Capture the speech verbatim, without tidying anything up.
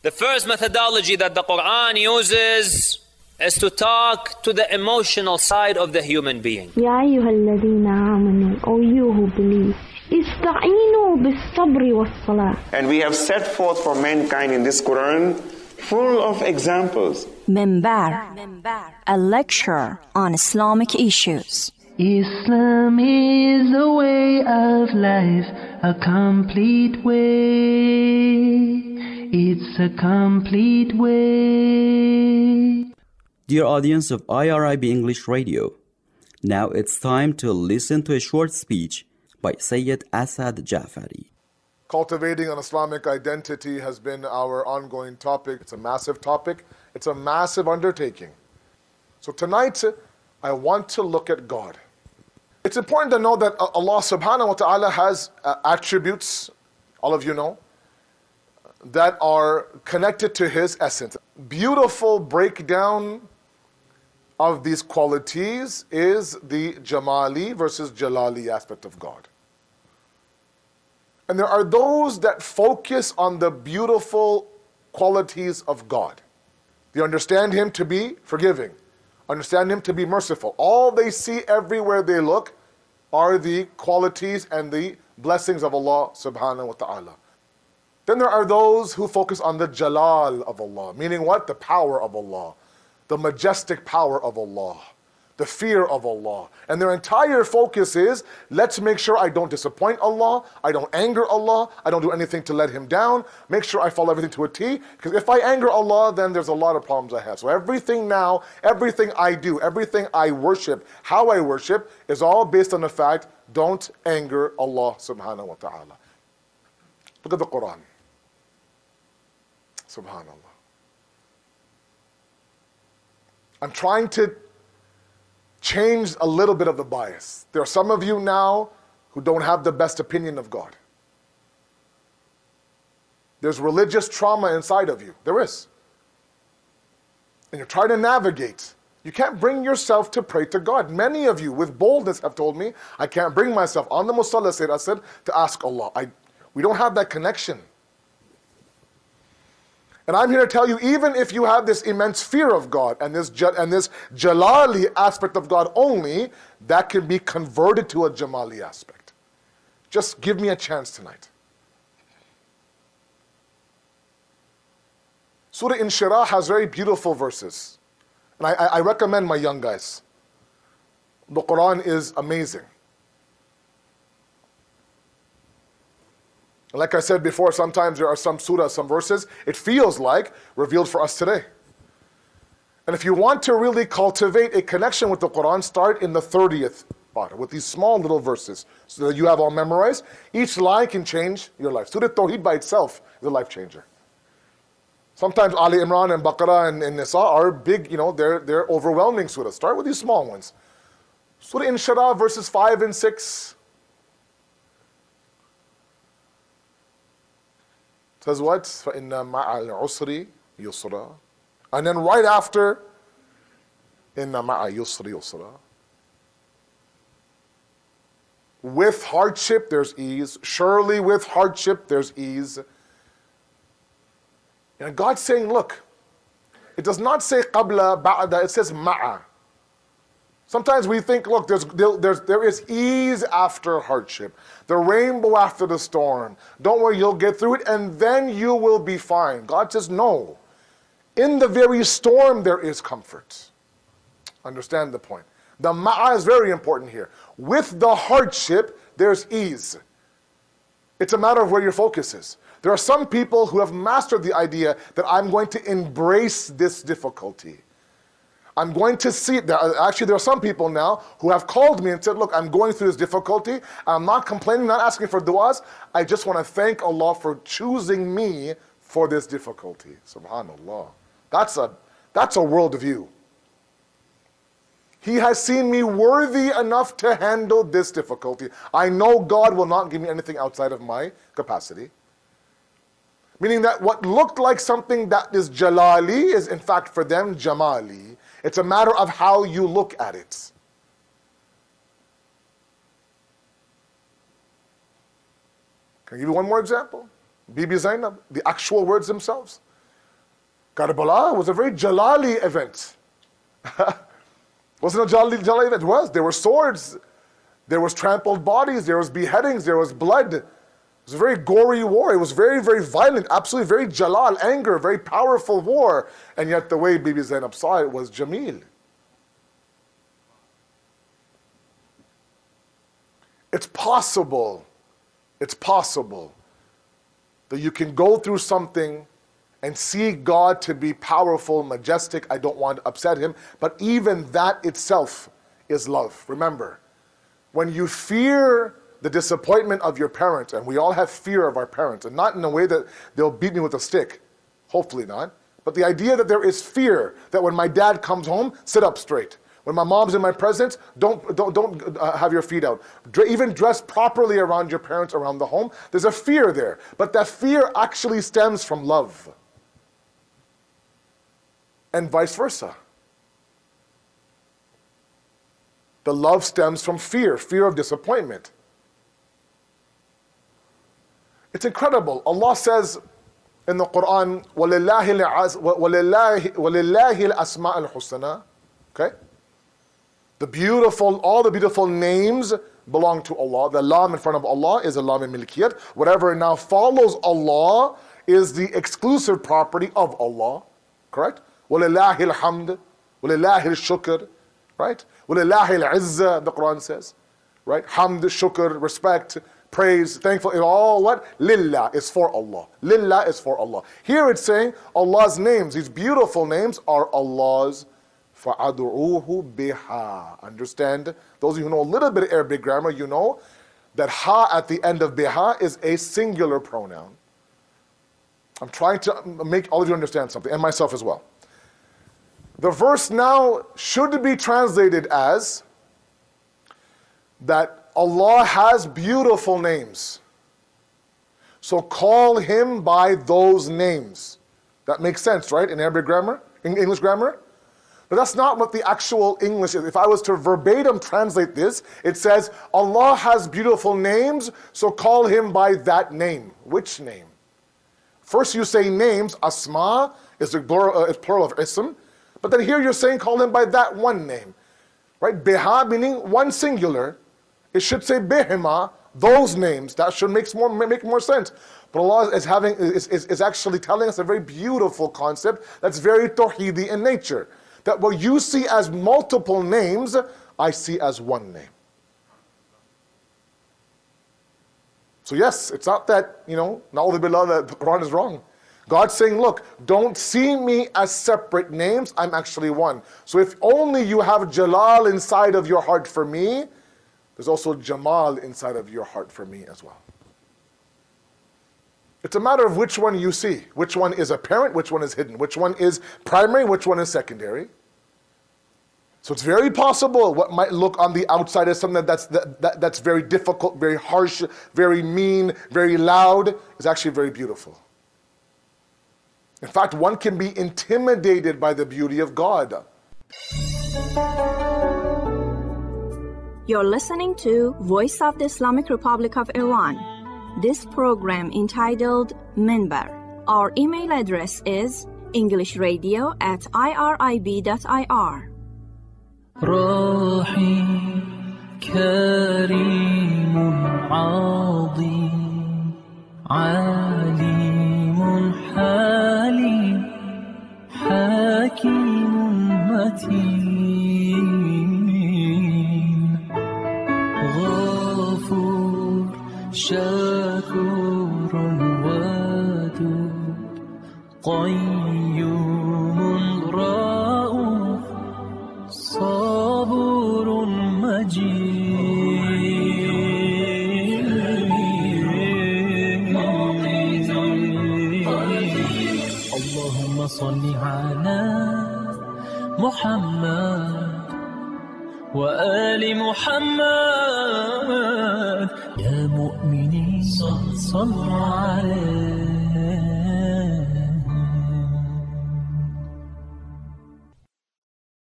The first methodology that the Quran uses is to talk to the emotional side of the human being. يا أيها الذين آمنوا, O you who believe, استعينوا بالصبر والصلاة. And we have set forth for mankind in this Quran full of examples. Minbar, a lecture on Islamic issues. Islam is a way of life, a complete way. It's a complete way. Dear audience of I R I B English Radio, now it's time to listen to a short speech by Sayyid Asad Jafari. Cultivating an Islamic identity has been our ongoing topic. It's a massive topic. It's a massive undertaking. So tonight, I want to look at God. It's important to know that Allah subhanahu wa ta'ala has uh, attributes, all of you know, that are connected to His essence. Beautiful breakdown of these qualities is the Jamali versus Jalali aspect of God. And there are those that focus on the beautiful qualities of God. They understand Him to be forgiving, understand Him to be merciful. All they see everywhere they look are the qualities and the blessings of Allah subhanahu wa ta'ala. Then there are those who focus on the Jalal of Allah, meaning what? The power of Allah, the majestic power of Allah, the fear of Allah. And their entire focus is, let's make sure I don't disappoint Allah, I don't anger Allah, I don't do anything to let Him down, make sure I follow everything to a T, because if I anger Allah, then there's a lot of problems I have. So everything now, everything I do, everything I worship, how I worship, is all based on the fact, don't anger Allah subhanahu wa ta'ala. Look at the Quran. Subhanallah. I'm trying to change a little bit of the bias. There are some of you now who don't have the best opinion of God. There's religious trauma inside of you. There is. And you're trying to navigate. You can't bring yourself to pray to God. Many of you with boldness have told me, I can't bring myself on the Musalla Sayyid Asad to ask Allah. I, we don't have that connection. And I'm here to tell you, even if you have this immense fear of God and this and this Jalali aspect of God only, that can be converted to a Jamali aspect. Just give me a chance tonight. Surah Inshirah has very beautiful verses. And I, I recommend my young guys. The Quran is amazing. Like I said before, sometimes there are some surahs, some verses, it feels like revealed for us today. And if you want to really cultivate a connection with the Quran, start in the thirtieth part, with these small little verses, so that you have all memorized. Each line can change your life. Surah Tawheed by itself is a life changer. Sometimes Ali Imran and Baqarah and, and Nisa are big, you know, they're, they're overwhelming surahs. Start with these small ones. Surah Inshirah verses five and six. Says what? فَإِنَّ مَعَ الْعُسْرِ يُسْرًا. And then right after, إِنَّ مَعَ يُسْرِ يُسْرًا. With hardship, there's ease. Surely with hardship, there's ease. And God's saying, look, it does not say قَبْلَ بَعْدَ, it says مَعَ. Sometimes we think, look, there's, there's, there is ease after hardship. The rainbow after the storm. Don't worry, you'll get through it and then you will be fine. God says, no. In the very storm, there is comfort. Understand the point. The ma'a is very important here. With the hardship, there's ease. It's a matter of where your focus is. There are some people who have mastered the idea that I'm going to embrace this difficulty. I'm going to see, actually there are some people now who have called me and said, look, I'm going through this difficulty. I'm not complaining, not asking for du'as. I just want to thank Allah for choosing me for this difficulty. Subhanallah. That's a, that's a worldview. He has seen me worthy enough to handle this difficulty. I know God will not give me anything outside of my capacity. Meaning that what looked like something that is jalali is in fact for them jamali. It's a matter of how you look at it. Can I give you one more example? Bibi Zainab, the actual words themselves. Karbala was a very Jalali event. Wasn't a Jalali, Jalali event? It was. There were swords. There was trampled bodies. There was beheadings. There was blood. It was a very gory war. It was very, very violent. Absolutely very Jalal, anger, very powerful war. And yet the way Bibi Zainab saw it was Jameel. It's possible, it's possible that you can go through something and see God to be powerful, majestic. I don't want to upset him, but even that itself is love. Remember, when you fear the disappointment of your parents, and we all have fear of our parents, and not in a way that they'll beat me with a stick, hopefully not, but the idea that there is fear that when my dad comes home, sit up straight. When my mom's in my presence, don't, don't, don't uh, have your feet out. Dre- even dress properly around your parents, around the home. There's a fear there. But that fear actually stems from love. And vice versa. The love stems from fear, fear of disappointment. It's incredible. Allah says in the Quran, وَلِلَّهِ الْأَسْمَاءِ الْحُسْنَى. Okay? The beautiful, all the beautiful names belong to Allah. The lam in front of Allah is a lam in milkiyat. Whatever now follows Allah is the exclusive property of Allah. Correct? وَلِلَّهِ الْحَمْدِ وَلِلَّهِ الشُّكْرِ. Right? وَلِلَّهِ الْعِزَّةِ, the Quran says. Right? Hamd, shukr, respect, praise, thankful. It all what? Lillah is for Allah. Lillah is for Allah. Here it's saying Allah's names, these beautiful names are Allah's. فَأَدْعُوهُ بِهَا. Understand? Those of you who know a little bit of Arabic grammar, you know that ha at the end of biha is a singular pronoun. I'm trying to make all of you understand something, and myself as well. The verse now should be translated as that Allah has beautiful names. So call him by those names. That makes sense, right? In Arabic grammar, in English grammar? But that's not what the actual English is. If I was to verbatim translate this, it says, Allah has beautiful names, so call him by that name. Which name? First you say names, asma is the plural, uh, is plural of ism, but then here you're saying call him by that one name. Right? Biha meaning one singular. It should say bihima, those names. That should make more, make more sense. But Allah is, having, is, is, is actually telling us a very beautiful concept that's very tawheedi in nature. That what you see as multiple names, I see as one name. So yes, it's not that, you know, na'udhu billah, that the Quran is wrong. God's saying, look, don't see me as separate names, I'm actually one. So if only you have Jalal inside of your heart for me, there's also Jamal inside of your heart for me as well. It's a matter of which one you see. Which one is apparent, which one is hidden. Which one is primary, which one is secondary. So it's very possible what might look on the outside as something that's, that, that, that's very difficult, very harsh, very mean, very loud, is actually very beautiful. In fact, one can be intimidated by the beauty of God. You're listening to Voice of the Islamic Republic of Iran. This program entitled Minbar. Our email address is englishradio at irib.ir. راحي كريم عظيم عليم حليم حكيم متين غفور شكور ودود قيوم رؤوف صبور مجيد اللهم صل على محمد وآل محمد يا مؤمنين صلوا عليه